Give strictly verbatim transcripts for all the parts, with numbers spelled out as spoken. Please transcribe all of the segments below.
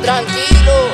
Tranquilo.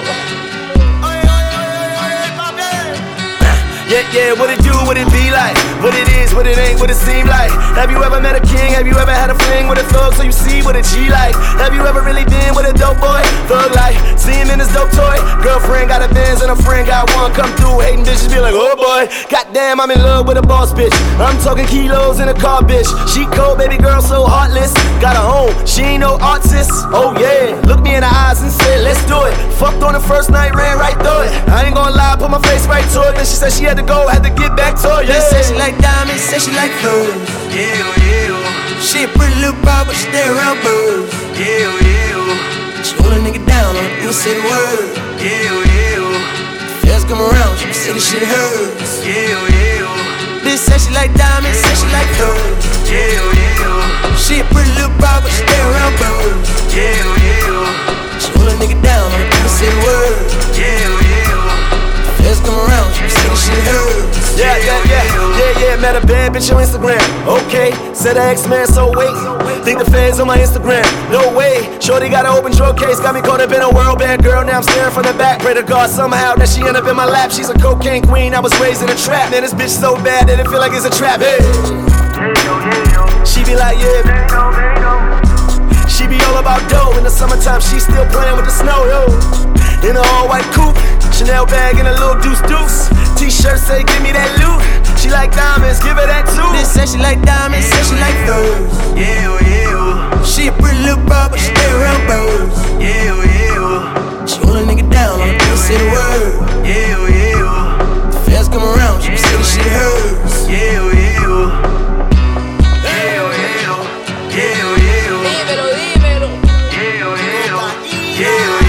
Yeah, yeah, what it do, what it be like? What it is, what it ain't, what it seem like? Have you ever met a king? Have you ever had a fling with a thug? So you see what a G like? Have you ever really been with a dope boy? Thug like, see him in his dope toy. Girlfriend got a Benz and a friend got one. Come through, hating bitches be like, oh boy. Goddamn, I'm in love with a boss bitch. I'm talking kilos in a car, bitch. She cold, baby girl, so heartless. Got her home, she ain't no artist. Oh yeah, look me in the eyes and said, let's do it. Fucked on the first night, ran right through it. I ain't gonna lie, put my face right to it. Then she said she had to go, had to get back to her. Yeah. Say she like diamonds, say she like furs. Yeah, yeah. She a pretty little broad, but she stay around birds. Yeah, yeah. She hold a nigga down, you say the word. Yeah, yeah. Feds come around, she say the shit hurts. Yeah, yeah. Bitch say she like diamonds, say she like furs. Yeah, yeah. She a pretty little broad, but she stay around birds. Yeah, yeah. She hold a nigga down, you say the word. Yeah, yeah. Feds come around, she say the shit hurts. Yeah, yeah, yeah, yeah, yeah, met a bad bitch on Instagram. Okay, said her ex-man, so wait. Think the feds on my Instagram, no way. Shorty got an open drug case, got me caught up in a world bad girl. Now I'm staring from the back. Pray to God somehow that she end up in my lap. She's a cocaine queen, I was raised in a trap. Man, this bitch so bad that it feel like it's a trap. Hey. She be like, yeah, she be all about dough. In the summertime, she still playing with the snow, yo. In an all-white coupe, Chanel bag and a little deuce deuce. T-shirt say, give me that loot. She like diamonds, give her that too. Bitch say she like diamonds, say she like furs. Yeah, yeah. She a pretty little broad, but she stay around birds. Yeah, yeah. She hold a nigga down, you say the word. Yeah, yeah. Feds come around, she say the shit hurts. Yeah, yeah. Yeah, yeah. Yeah, yeah. Dímelo, dímelo. Yeah, yeah. Yeah, yeah.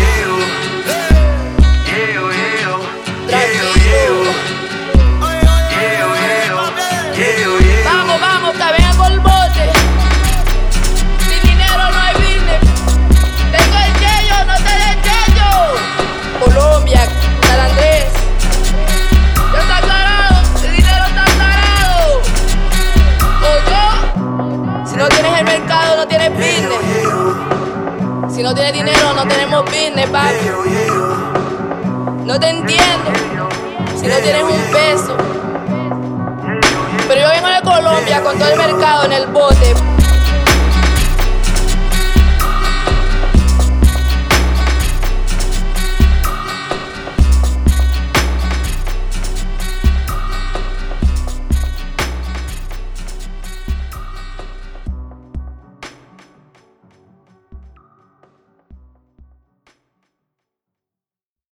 Vamos, vamos, que vengo el bote. Sin dinero no hay business. Tengo el yello, no te des yello. Colombia, San Andrés. Ya está aclarado, el dinero está aclarado. O yo, si no tienes el mercado, no tienes business. Si no tienes dinero, no tenemos business, papi. No te entiendo. Si no tienes un peso. Pero yo vengo de Colombia con todo el mercado en el bote.